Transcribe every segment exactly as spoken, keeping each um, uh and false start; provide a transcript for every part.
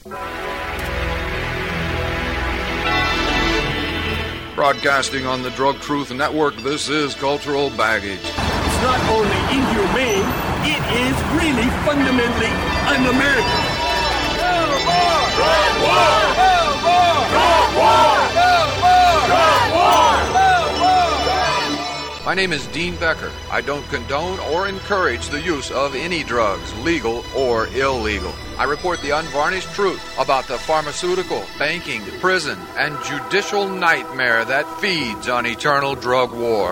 Broadcasting on the Drug Truth Network, this is Cultural Baggage. It's not only inhumane, it is really fundamentally un-American. Drug war! Drug war! Drug war! Drug war! Drug war! Drug war! Drug war! My name is Dean Becker. I don't condone or encourage the use of any drugs, legal or illegal. I report the unvarnished truth about the pharmaceutical, banking, prison, and judicial nightmare that feeds on eternal drug war.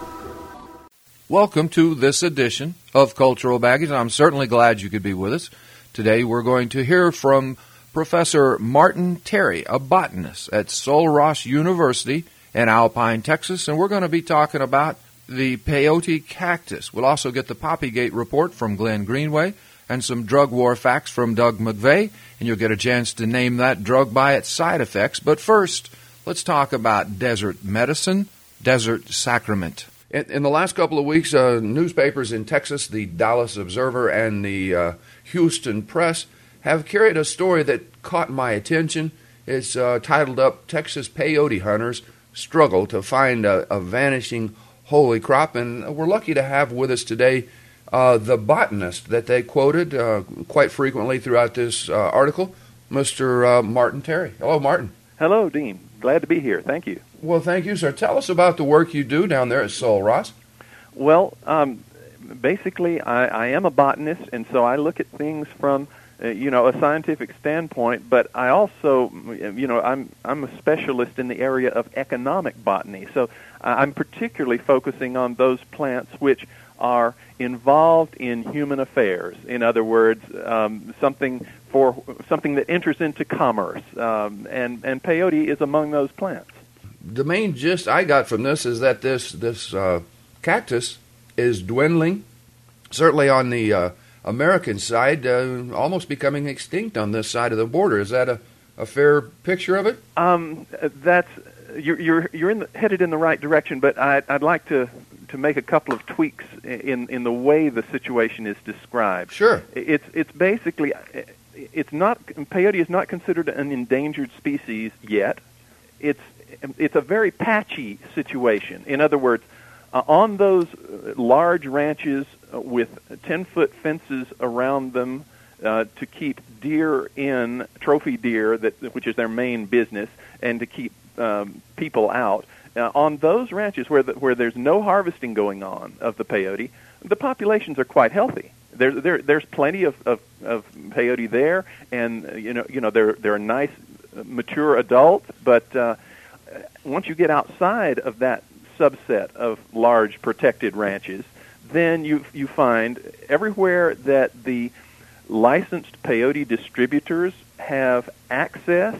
Welcome to this edition of Cultural Baggage. I'm certainly glad you could be with us. Today we're going to hear from Professor Martin Terry, a botanist at Sul Ross University in Alpine, Texas, and we're going to be talking about the peyote cactus. We'll also get the Poppygate report from Glenn Greenway, and some drug war facts from Doug McVeigh, and you'll get a chance to name that drug by its side effects. But first, let's talk about desert medicine, desert sacrament. In, in the last couple of weeks, uh, newspapers in Texas, the Dallas Observer and the uh, Houston Press, have carried a story that caught my attention. It's uh, titled up, Texas Peyote Hunters Struggle to Find a, a Vanishing Holy Crop, and we're lucky to have with us today Uh, the botanist that they quoted uh, quite frequently throughout this uh, article, Mister Uh, Martin Terry. Hello, Martin. Hello, Dean. Glad to be here. Thank you. Well, thank you, sir. Tell us about the work you do down there at Sul Ross. Well, um, basically, I, I am a botanist, and so I look at things from, uh, you know, a scientific standpoint. But I also, you know, I'm I'm a specialist in the area of economic botany. So uh, I'm particularly focusing on those plants which are involved in human affairs. In other words, um, something for something that enters into commerce, um, and and peyote is among those plants. The main gist I got from this is that this this uh, cactus is dwindling, certainly on the uh, American side, uh, almost becoming extinct on this side of the border. Is that a, a fair picture of it? Um, that's you're you're you're in the, headed in the right direction, but I, I'd like to. to make a couple of tweaks in in the way the situation is described. Sure. It's it's basically it's not peyote is not considered an endangered species yet. It's it's a very patchy situation. In other words, uh, on those large ranches with ten-foot fences around them uh, to keep deer in, trophy deer, that which is their main business, and to keep um, people out. Uh, on those ranches where the, where there's no harvesting going on of the peyote, the populations are quite healthy. There, there, there's plenty of, of, of peyote there, and uh, you know, you know, they're they're nice, mature adults. But uh, once you get outside of that subset of large protected ranches, then you you find everywhere that the licensed peyote distributors have access,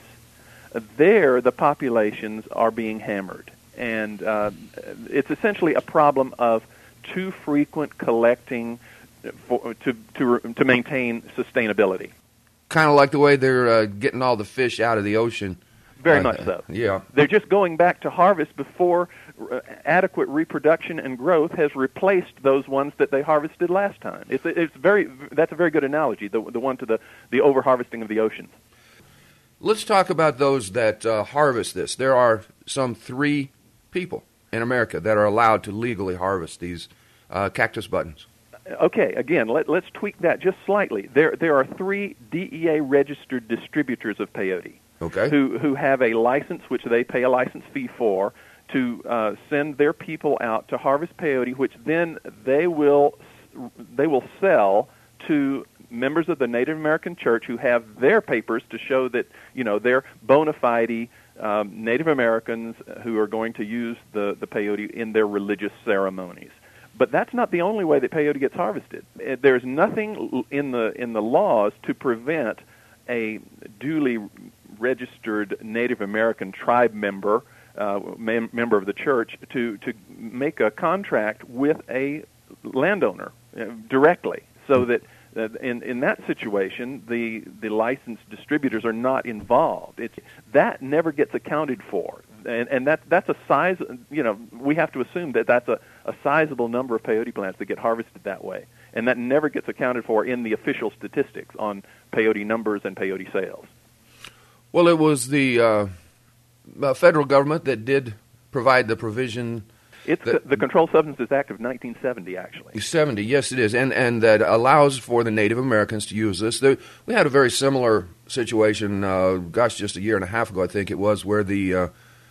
there the populations are being hammered. And uh, it's essentially a problem of too frequent collecting for, to to to maintain sustainability. Kind of like the way they're uh, getting all the fish out of the ocean. Very uh, much so. Yeah. They're just going back to harvest before uh, adequate reproduction and growth has replaced those ones that they harvested last time. It's it's very that's a very good analogy. The the one to the the overharvesting of the oceans. Let's talk about those that uh, harvest this. There are some three people in America that are allowed to legally harvest these uh, cactus buttons. Okay, again, let, let's tweak that just slightly. There there are three D E A-registered distributors of peyote okay. who, who have a license, which they pay a license fee for, to uh, send their people out to harvest peyote, which then they will they will sell to members of the Native American Church who have their papers to show that, you know, they're bona fide Um, Native Americans who are going to use the, the peyote in their religious ceremonies. But that's not the only way that peyote gets harvested. There's nothing in the in the laws to prevent a duly registered Native American tribe member, uh, mem- member of the church, to, to make a contract with a landowner uh, directly, so that Uh, in in that situation, the the licensed distributors are not involved. It's that never gets accounted for, and and that that's a size. You know, we have to assume that that's a, a sizable number of peyote plants that get harvested that way, and that never gets accounted for in the official statistics on peyote numbers and peyote sales. Well, it was the uh, uh, federal government that did provide the provision. It's that, the Controlled Substances Act of nineteen seventy, actually. seventy, yes, it is, and and that allows for the Native Americans to use this. There, we had a very similar situation, uh, gosh, just a year and a half ago, I think it was, where the uh,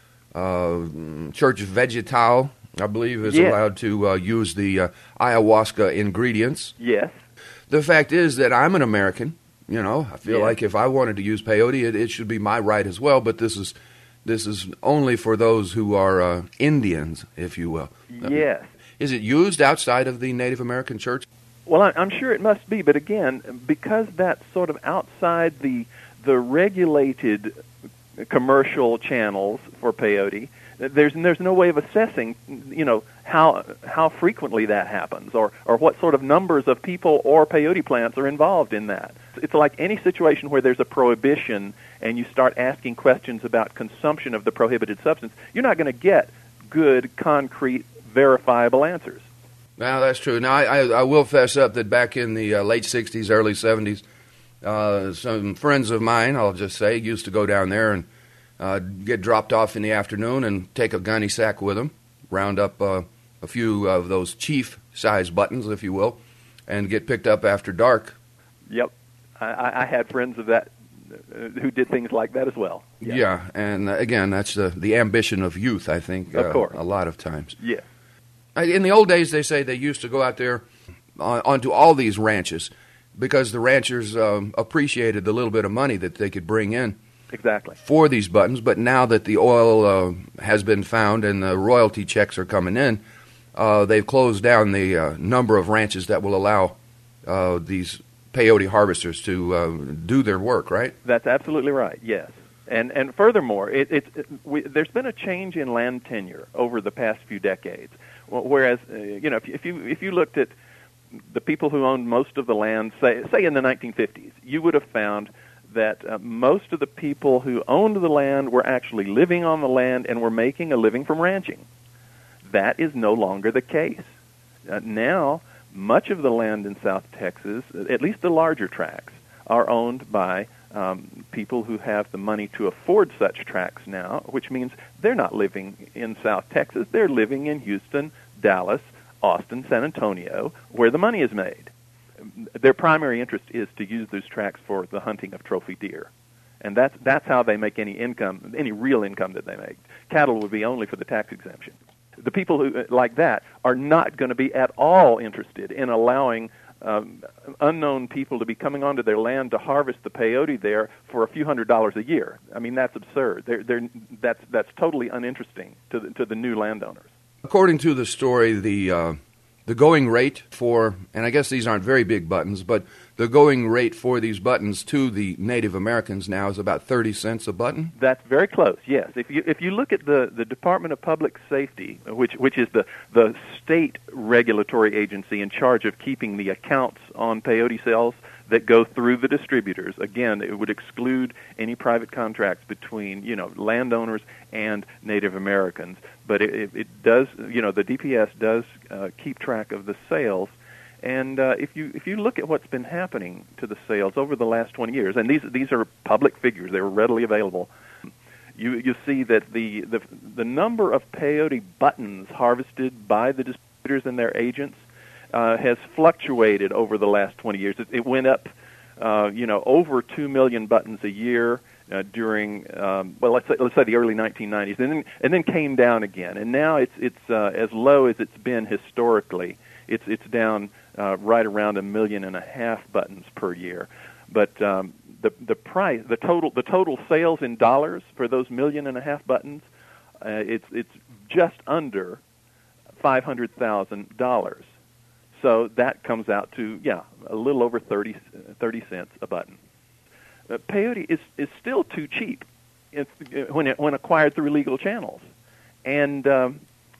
uh, Church Vegetal, I believe, is yes. allowed to uh, use the uh, ayahuasca ingredients. Yes. The fact is that I'm an American. You know, I feel yes. like if I wanted to use peyote, it, it should be my right as well. But this is this is only for those who are uh, Indians, if you will. Yes. Is it used outside of the Native American church? Well, I, I'm sure it must be, but again, because that's sort of outside the the regulated commercial channels for peyote, there's there's no way of assessing, you know, how how frequently that happens, or or what sort of numbers of people or peyote plants are involved in that. It's like any situation where there's a prohibition and you start asking questions about consumption of the prohibited substance, you're not going to get good, concrete, verifiable answers. Now, that's true. Now, I, I, I will fess up that back in the uh, late sixties, early seventies, uh, some friends of mine, I'll just say, used to go down there and uh, get dropped off in the afternoon and take a gunny sack with them, round up uh, a few of those chief-size buttons, if you will, and get picked up after dark. Yep. I, I had friends of that uh, who did things like that as well. Yeah, yeah and uh, again, that's the, the ambition of youth, I think, of uh, course. a lot of times. Yeah. In the old days, they say they used to go out there on, onto all these ranches because the ranchers um, appreciated the little bit of money that they could bring in exactly for these buttons. But now that the oil uh, has been found and the royalty checks are coming in, uh, they've closed down the uh, number of ranches that will allow uh, these peyote harvesters to uh, do their work, right? That's absolutely right, yes. And and furthermore, it, it, it, we, there's been a change in land tenure over the past few decades. Whereas, uh, you know, if, if you if you looked at the people who owned most of the land, say say in the nineteen fifties, you would have found that uh, most of the people who owned the land were actually living on the land and were making a living from ranching. That is no longer the case. Uh, now, much of the land in South Texas, at least the larger tracts, are owned by um, people who have the money to afford such tracts now, which means they're not living in South Texas. They're living in Houston, Dallas, Austin, San Antonio, where the money is made. Their primary interest is to use those tracts for the hunting of trophy deer. And that's, that's how they make any income, any real income that they make. Cattle would be only for the tax exemption. The people who like that are not going to be at all interested in allowing um, unknown people to be coming onto their land to harvest the peyote there for a few hundred dollars a year. I mean, that's absurd. They're, they're, that's, that's totally uninteresting to the, to the new landowners. According to the story, the uh, the going rate for, and I guess these aren't very big buttons, but the going rate for these buttons to the Native Americans now is about thirty cents a button? That's very close, yes. If you if you look at the, the Department of Public Safety, which which is the, the state regulatory agency in charge of keeping the accounts on peyote sales that go through the distributors, again, it would exclude any private contracts between, you know, landowners and Native Americans. But it, it, it does, you know, the D P S does uh, keep track of the sales. And uh, if you if you look at what's been happening to the sales over the last twenty years, and these these are public figures, they're readily available, you you see that the, the, the number of peyote buttons harvested by the distributors and their agents uh, has fluctuated over the last twenty years. It, it went up, uh, you know, over two million buttons a year uh, during, um, well, let's say, let's say the early nineteen nineties, and then, and then came down again. And now it's, it's uh, as low as it's been historically. It's, it's down uh, right around a million and a half buttons per year. But um, the, the price, the total, the total sales in dollars for those million and a half buttons, uh, it's, it's just under five hundred thousand dollars. So that comes out to, yeah, a little over thirty, thirty cents a button. Uh, peyote is, is still too cheap it's, uh, when, it, when acquired through legal channels. And um,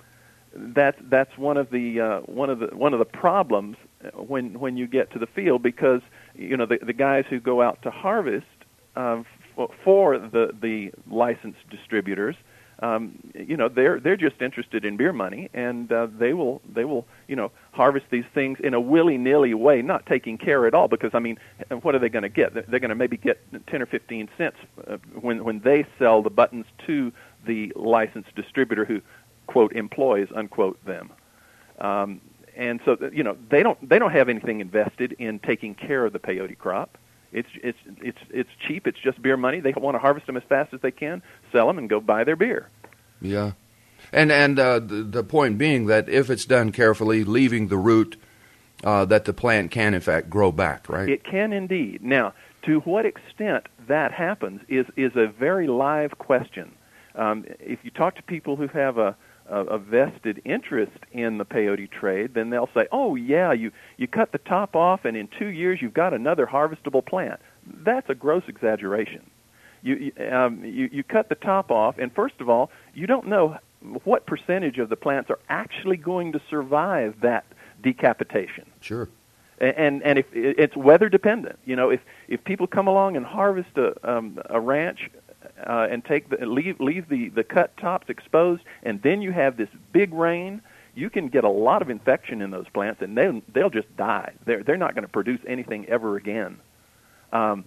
that's, that's one of the, uh, one of the, one of the problems when, when you get to the field, because, you know, the, the guys who go out to harvest uh, f- for the, the licensed distributors, um, you know, they're they're just interested in beer money, and uh, they will they will you know harvest these things in a willy-nilly way, not taking care at all. Because I mean, what are they going to get? They're going to maybe get ten or fifteen cents uh, when when they sell the buttons to the licensed distributor who, quote, employs, unquote, them. Um, and so you know they don't they don't have anything invested in taking care of the peyote crop. It's it's it's it's cheap. It's just beer money. They want to harvest them as fast as they can, sell them, and go buy their beer. Yeah, and and uh, the, the point being that if it's done carefully, leaving the root, uh, that the plant can in fact grow back, right? It can indeed. Now, to what extent that happens is is a very live question. Um, if you talk to people who have a A, a vested interest in the peyote trade, then they'll say, oh, yeah, you, you cut the top off, and in two years you've got another harvestable plant. That's a gross exaggeration. You, you, um, you, you cut the top off, and first of all, you don't know what percentage of the plants are actually going to survive that decapitation. Sure. And, and, and if it's weather dependent. You know, if, if people come along and harvest a, um, a ranch Uh, and take the leave leave the, the cut tops exposed, and then you have this big rain, you can get a lot of infection in those plants, and they they'll just die. They're they're not going to produce anything ever again. Um,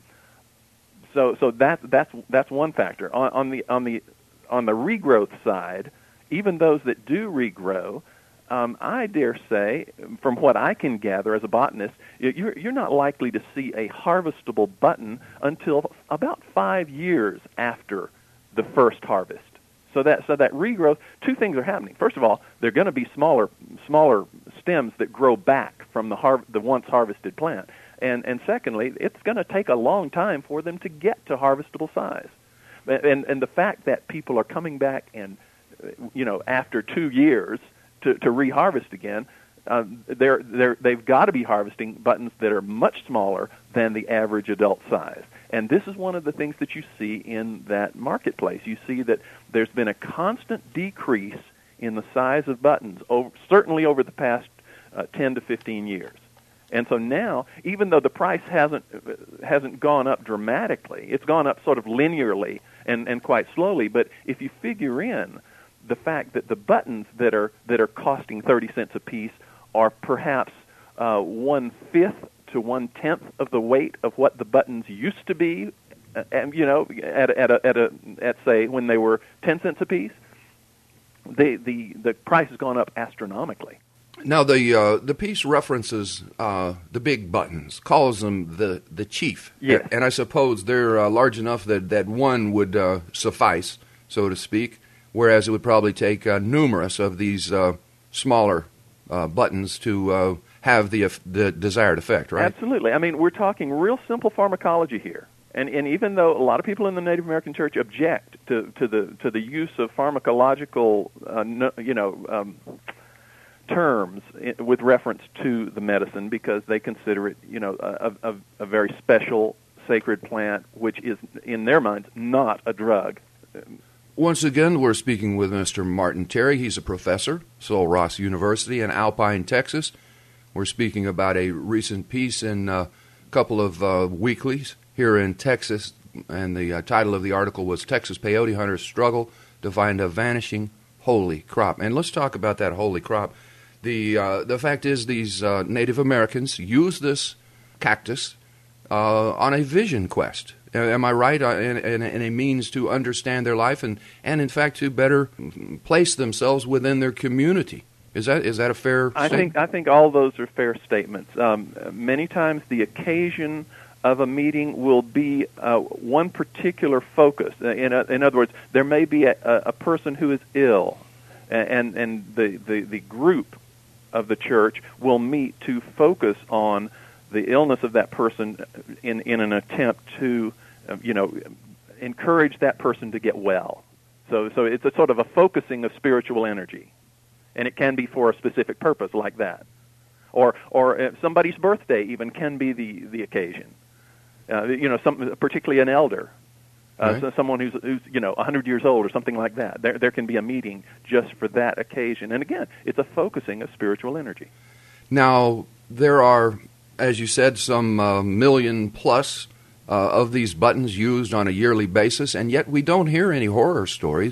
so so that that's that's one factor. On, on the on the on the regrowth side, even those that do regrow, um, I dare say, from what I can gather as a botanist, you're, you're not likely to see a harvestable button until about five years after the first harvest. So that so that regrowth, two things are happening. First of all, they're going to be smaller smaller stems that grow back from the har- the once harvested plant, and and secondly, it's going to take a long time for them to get to harvestable size. And and the fact that people are coming back and you know after two years. To, to reharvest again, uh, they're, they're, they've got to be harvesting buttons that are much smaller than the average adult size. And this is one of the things that you see in that marketplace. You see that there's been a constant decrease in the size of buttons, over, certainly over the past uh, ten to fifteen years. And so now, even though the price hasn't hasn't gone up dramatically, it's gone up sort of linearly and, and quite slowly, but if you figure in the fact that the buttons that are that are costing thirty cents a piece are perhaps uh, one fifth to one tenth of the weight of what the buttons used to be, uh, and you know, at at a, at a at say when they were ten cents a piece, the the the price has gone up astronomically. Now the uh, the piece references uh, the big buttons, calls them the the chief. Yes. And I suppose they're uh, large enough that that one would uh, suffice, so to speak. Whereas it would probably take uh, numerous of these uh, smaller uh, buttons to uh, have the the desired effect, right? Absolutely. I mean, we're talking real simple pharmacology here. And and even though a lot of people in the Native American Church object to, to the to the use of pharmacological, uh, no, you know, um, terms with reference to the medicine because they consider it, you know, a, a, a very special sacred plant, which is in their minds not a drug. Once again, we're speaking with Mister Martin Terry. He's a professor, Sul Ross University in Alpine, Texas. We're speaking about a recent piece in a couple of uh, weeklies here in Texas, and the uh, title of the article was Texas Peyote Hunters Struggle to Find a Vanishing Holy Crop. And let's talk about that holy crop. The, uh, the fact is these uh, Native Americans use this cactus uh, on a vision quest. Am I right? In, in, in a means to understand their life and, and, in fact, to better place themselves within their community. Is that is that a fair I statement? think I think all those are fair statements. Um, many times the occasion of a meeting will be uh, one particular focus. In, a, in other words, there may be a, a person who is ill, and, and the, the, the group of the church will meet to focus on the illness of that person in, in an attempt to, uh, you know, encourage that person to get well. So, so it's a sort of a focusing of spiritual energy, and it can be for a specific purpose like that, or or uh, somebody's birthday even can be the the occasion. Uh, you know, some particularly an elder, uh, right. so someone who's who's you know a hundred years old or something like that. There there can be a meeting just for that occasion, and again, it's a focusing of spiritual energy. Now there are, as you said, some uh, million plus uh, of these buttons used on a yearly basis, and yet we don't hear any horror stories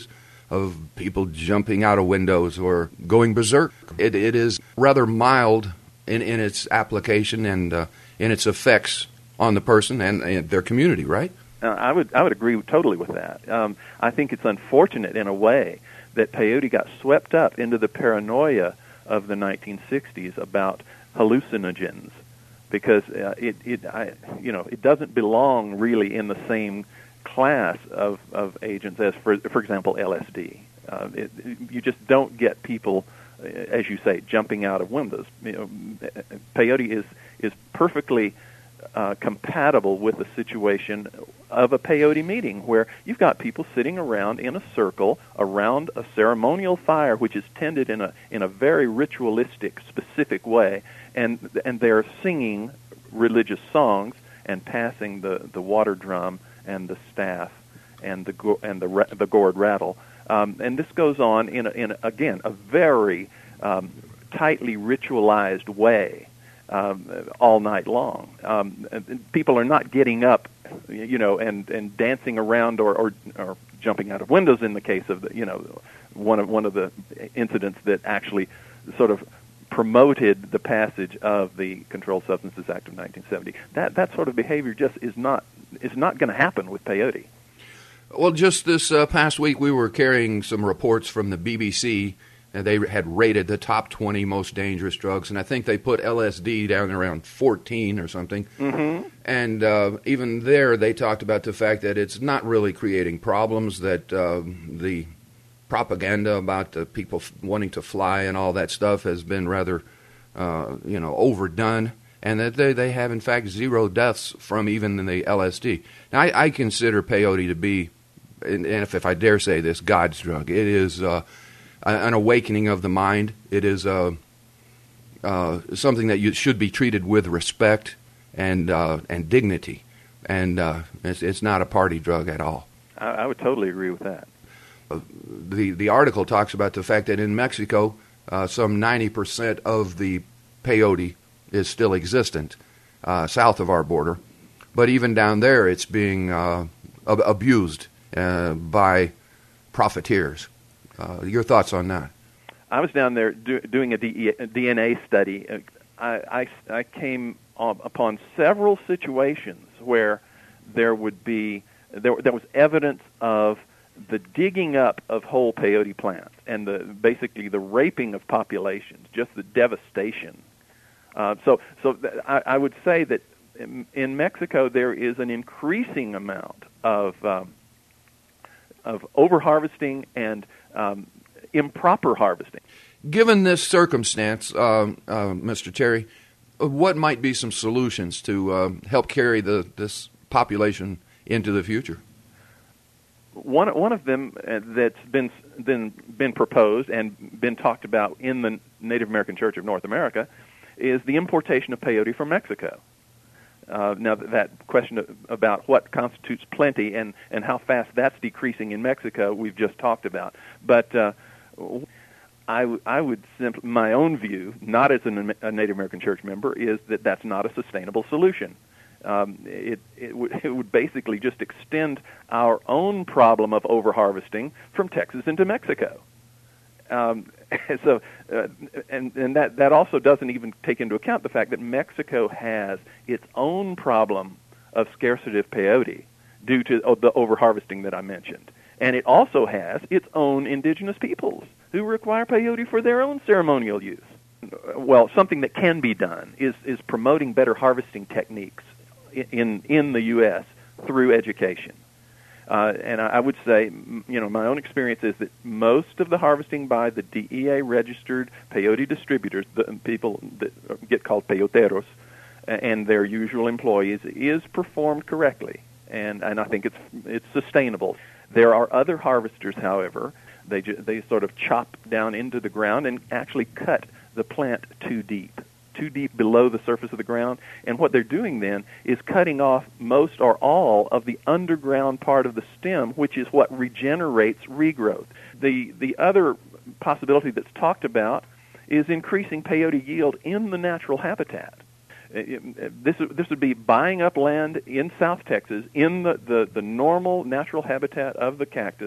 of people jumping out of windows or going berserk. It, it is rather mild in, in its application and uh, in its effects on the person and, and their community, right? Uh, I would I would agree totally with that. Um, I think it's unfortunate in a way that peyote got swept up into the paranoia of the nineteen sixties about hallucinogens, because uh, it it I, you know it doesn't belong really in the same class of, of agents as for for example L S D. Uh, it, you just don't get people, as you say, jumping out of windows. You know, peyote is is perfectly Uh, compatible with the situation of a peyote meeting, where you've got people sitting around in a circle around a ceremonial fire, which is tended in a in a very ritualistic, specific way, and and they're singing religious songs and passing the, the water drum and the staff and the go- and the ra- the gourd rattle, um, and this goes on in a, in a, again a very um, tightly ritualized way. Um, all night long. Um, people are not getting up, you know, and, and dancing around or, or or jumping out of windows. In the case of the, you know, one of one of the incidents that actually sort of promoted the passage of the Controlled Substances Act of nineteen seventy. That that sort of behavior just is not is not going to happen with peyote. Well, just this uh, past week, we were carrying some reports from the B B C. They had rated the top twenty most dangerous drugs, and I think they put L S D down around fourteen or something. Mm-hmm. And uh, even there, they talked about the fact that it's not really creating problems, that uh, the propaganda about the people f- wanting to fly and all that stuff has been rather, uh, you know, overdone, and that they, they have, in fact, zero deaths from even the L S D. Now, I, I consider peyote to be, and if, if I dare say this, God's drug. It is Uh, an awakening of the mind. It is uh, uh, something that you should be treated with respect and uh, and dignity, and uh, it's, it's not a party drug at all. I, I would totally agree with that. Uh, the the article talks about the fact that in Mexico, uh, some ninety percent of the peyote is still existent uh, south of our border, but even down there, it's being uh, ab- abused uh, by profiteers. Uh, your thoughts on that? I was down there do, doing a, D E, a D N A study. I, I, I came upon several situations where there would be there, there was evidence of the digging up of whole peyote plants and the basically the raping of populations, just the devastation. Uh, so, so th- I, I would say that in, in Mexico there is an increasing amount of um, of overharvesting and um, improper harvesting. Given this circumstance, uh, uh, Mister Terry, what might be some solutions to uh, help carry the, this population into the future? One one of them uh, that's been been been proposed and been talked about in the Native American Church of North America is the importation of peyote from Mexico. Uh, now, that question about what constitutes plenty and, and how fast that's decreasing in Mexico, we've just talked about. But uh, I, w- I would simply, my own view, not as an, a Native American Church member, is that that's not a sustainable solution. Um, it, it, w- it would basically just extend our own problem of overharvesting from Texas into Mexico. Um, so, uh, and, and that, that also doesn't even take into account the fact that Mexico has its own problem of scarcity of peyote due to oh, the overharvesting that I mentioned. And it also has its own indigenous peoples who require peyote for their own ceremonial use. Well, something that can be done is, is promoting better harvesting techniques in, in the U S through education. Uh, and I, I would say, you know, my own experience is that most of the harvesting by the D E A-registered peyote distributors, the people that get called peyoteros, and their usual employees, is performed correctly, and, and I think it's it's sustainable. There are other harvesters, however, they ju- they sort of chop down into the ground and actually cut the plant too deep. too deep below the surface of the ground, and what they're doing then is cutting off most or all of the underground part of the stem, which is what regenerates regrowth. The the other possibility that's talked about is increasing peyote yield in the natural habitat. This this would be buying up land in South Texas in the, the, the normal natural habitat of the cactus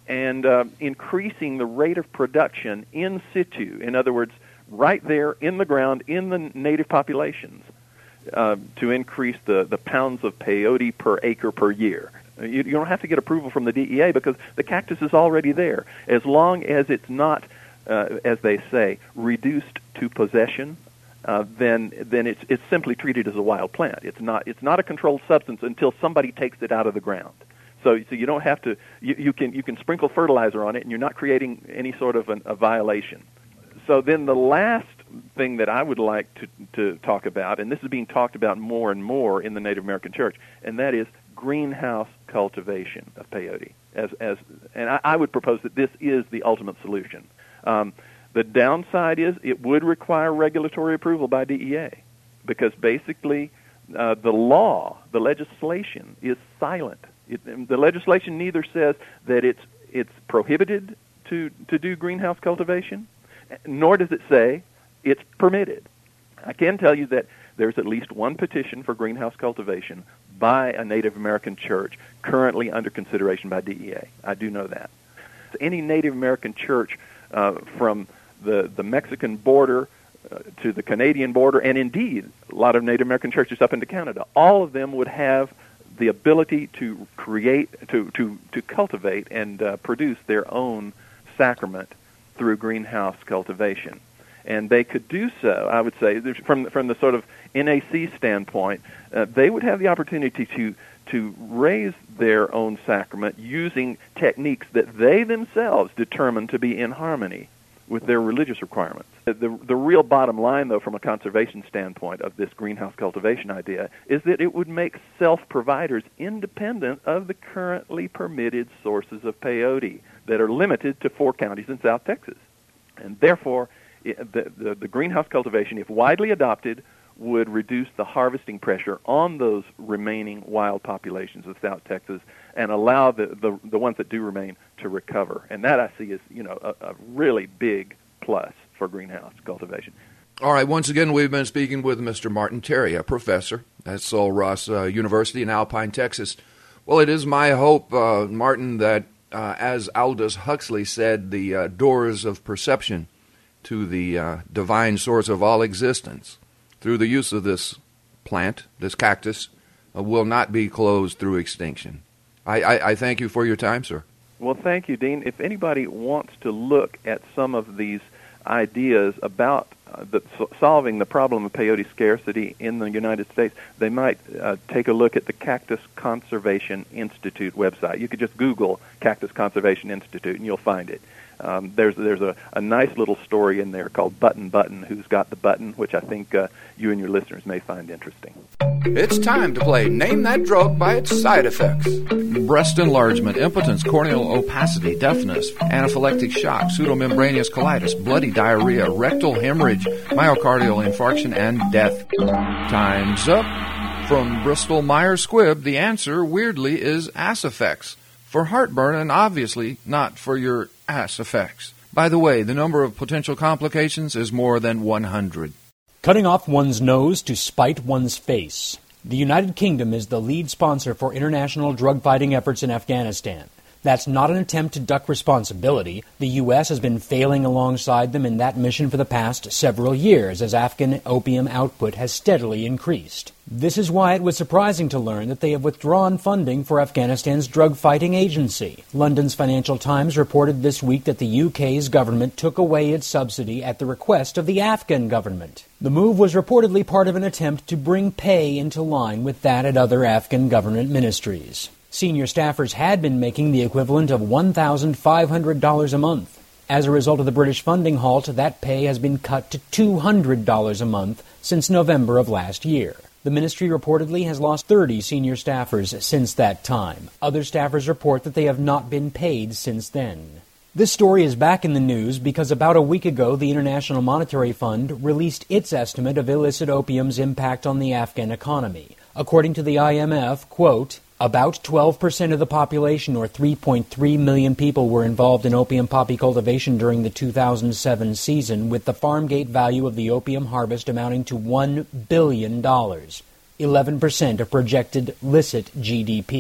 and uh, increasing the rate of production in situ. In other words, right there in the ground, in the native populations, uh, to increase the, the pounds of peyote per acre per year. You, you don't have to get approval from the D E A because the cactus is already there. As long as it's not, uh, as they say, reduced to possession, uh, then then it's it's simply treated as a wild plant. It's not it's not a controlled substance until somebody takes it out of the ground. So, so you don't have to. You, you can you can sprinkle fertilizer on it, and you're not creating any sort of an, a violation. So then the last thing that I would like to, to talk about, and this is being talked about more and more in the Native American Church, and that is greenhouse cultivation of peyote. As, as, and I, I would propose that this is the ultimate solution. Um, the downside is it would require regulatory approval by D E A because basically uh, the law, the legislation, is silent. It, the legislation neither says that it's it's prohibited to, to do greenhouse cultivation, nor does it say it's permitted. I can tell you that there's at least one petition for greenhouse cultivation by a Native American church currently under consideration by D E A. I do know that. Any Native American church uh, from the, the Mexican border uh, to the Canadian border, and indeed a lot of Native American churches up into Canada, all of them would have the ability to create, to, to, to cultivate and uh, produce their own sacrament through greenhouse cultivation. And they could do so, I would say, from from the sort of N A C standpoint, uh, they would have the opportunity to to raise their own sacrament using techniques that they themselves determine to be in harmony with their religious requirements. The, the real bottom line, though, from a conservation standpoint of this greenhouse cultivation idea, is that it would make self-providers independent of the currently permitted sources of peyote that are limited to four counties in South Texas. And therefore, it, the, the, the greenhouse cultivation, if widely adopted, would reduce the harvesting pressure on those remaining wild populations of South Texas and allow the, the, the ones that do remain to recover. And that I see as, you know, a, a really big plus for greenhouse cultivation. All right, once again, we've been speaking with Mister Martin Terry, a professor at Sul Ross uh, University in Alpine, Texas. Well, it is my hope, uh, Martin, that uh, as Aldous Huxley said, the uh, doors of perception to the uh, divine source of all existence through the use of this plant, this cactus, uh, will not be closed through extinction. I, I, I thank you for your time, sir. Well, thank you, Dean. If anybody wants to look at some of these ideas about uh, the, so solving the problem of peyote scarcity in the United States, they might uh, take a look at the Cactus Conservation Institute website. You could just Google Cactus Conservation Institute, and you'll find it. Um, there's there's a, a nice little story in there called Button Button, Who's Got the Button, which I think uh, you and your listeners may find interesting. It's time to play Name That Drug by its side effects. Breast enlargement, impotence, corneal opacity, deafness, anaphylactic shock, pseudomembranous colitis, bloody diarrhea, rectal hemorrhage, myocardial infarction, and death. Time's up. From Bristol Myers Squibb, the answer, weirdly, is ass effects. For heartburn, and obviously not for your ass effects. By the way, the number of potential complications is more than one hundred. Cutting off one's nose to spite one's face. The United Kingdom is the lead sponsor for international drug-fighting efforts in Afghanistan. That's not an attempt to duck responsibility. The U S has been failing alongside them in that mission for the past several years as Afghan opium output has steadily increased. This is why it was surprising to learn that they have withdrawn funding for Afghanistan's drug-fighting agency. London's Financial Times reported this week that the U K's government took away its subsidy at the request of the Afghan government. The move was reportedly part of an attempt to bring pay into line with that at other Afghan government ministries. Senior staffers had been making the equivalent of one thousand five hundred dollars a month. As a result of the British funding halt, that pay has been cut to two hundred dollars a month since November of last year. The ministry reportedly has lost thirty senior staffers since that time. Other staffers report that they have not been paid since then. This story is back in the news because about a week ago, the International Monetary Fund released its estimate of illicit opium's impact on the Afghan economy. According to the I M F, quote, about twelve percent of the population, or three point three million people, were involved in opium poppy cultivation during the two thousand seven season, with the farm gate value of the opium harvest amounting to one billion dollars, eleven percent of projected licit G D P.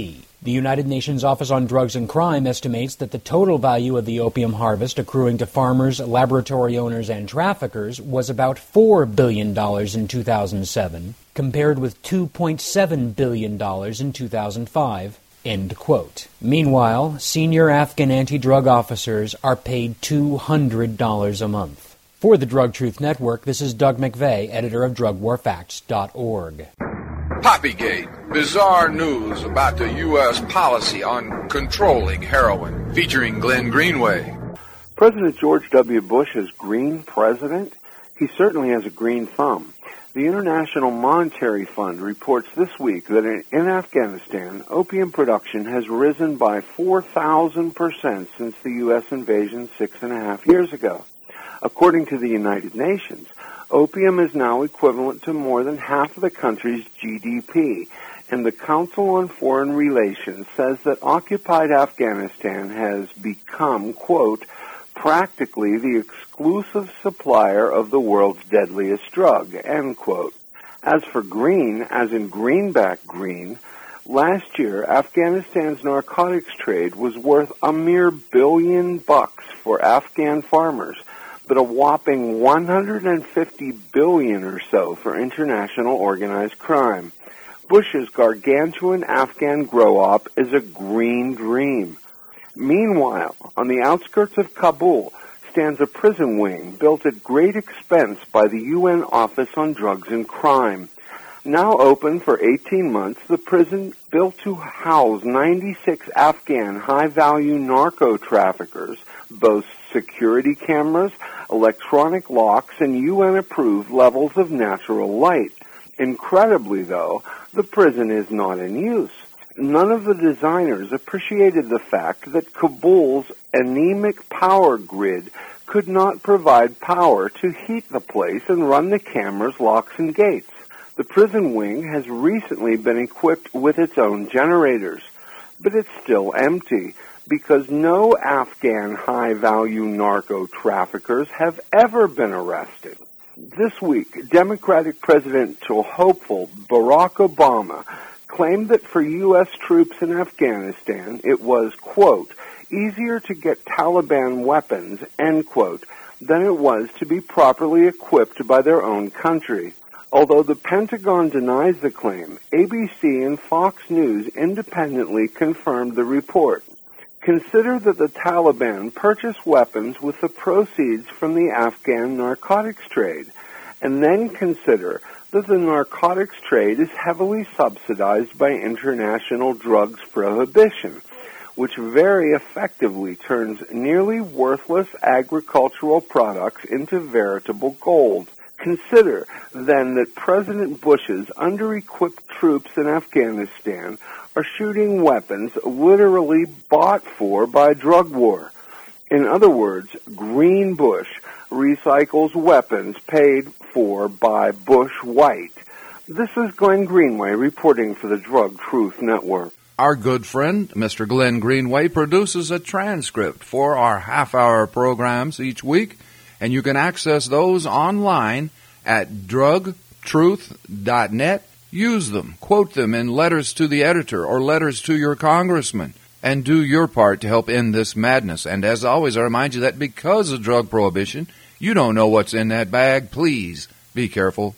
The United Nations Office on Drugs and Crime estimates that the total value of the opium harvest accruing to farmers, laboratory owners, and traffickers was about four billion dollars in two thousand seven, compared with two point seven billion dollars in two thousand five. End quote. Meanwhile, senior Afghan anti-drug officers are paid two hundred dollars a month. For the Drug Truth Network, this is Doug McVeigh, editor of drug war facts dot org. Poppygate, bizarre news about the U S policy on controlling heroin, featuring Glenn Greenway. President George W. Bush is green president? He certainly has a green thumb. The International Monetary Fund reports this week that in, in Afghanistan, opium production has risen by four thousand percent since the U S invasion six and a half years ago. According to the United Nations, opium is now equivalent to more than half of the country's G D P, and the Council on Foreign Relations says that occupied Afghanistan has become, quote, practically the exclusive supplier of the world's deadliest drug, end quote. As for green, as in greenback green, last year Afghanistan's narcotics trade was worth a mere billion bucks for Afghan farmers, but a whopping one hundred fifty billion dollars or so for international organized crime. Bush's gargantuan Afghan grow-op is a green dream. Meanwhile, on the outskirts of Kabul stands a prison wing built at great expense by the U N Office on Drugs and Crime. Now open for eighteen months, the prison, built to house ninety-six Afghan high-value narco traffickers, boasts security cameras, electronic locks, and U N-approved levels of natural light. Incredibly, though, the prison is not in use. None of the designers appreciated the fact that Kabul's anemic power grid could not provide power to heat the place and run the cameras, locks, and gates. The prison wing has recently been equipped with its own generators, but it's still empty because no Afghan high-value narco traffickers have ever been arrested. This week, Democratic presidential hopeful Barack Obama claimed that for U S troops in Afghanistan, it was, quote, easier to get Taliban weapons, end quote, than it was to be properly equipped by their own country. Although the Pentagon denies the claim, A B C and Fox News independently confirmed the report. Consider that the Taliban purchased weapons with the proceeds from the Afghan narcotics trade, and then consider that the narcotics trade is heavily subsidized by international drugs prohibition, which very effectively turns nearly worthless agricultural products into veritable gold. Consider, then, that President Bush's under-equipped troops in Afghanistan are shooting weapons literally bought for by drug war. In other words, Green Bush recycles weapons paid for by Bush White. This is Glenn Greenway reporting for the Drug Truth Network. Our good friend, Mister Glenn Greenway, produces a transcript for our half-hour programs each week, and you can access those online at drug truth dot net. Use them, quote them in letters to the editor or letters to your congressman, and do your part to help end this madness. And as always, I remind you that because of drug prohibition, you don't know what's in that bag. Please be careful.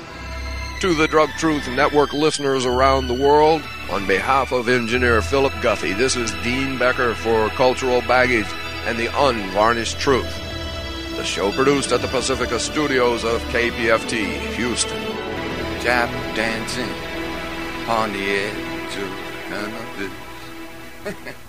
To the Drug Truth Network listeners around the world, on behalf of engineer Philip Guffey, this is Dean Becker for Cultural Baggage and the Unvarnished Truth. The show produced at the Pacifica Studios of K P F T, Houston. Tap dancing on the edge of cannabis.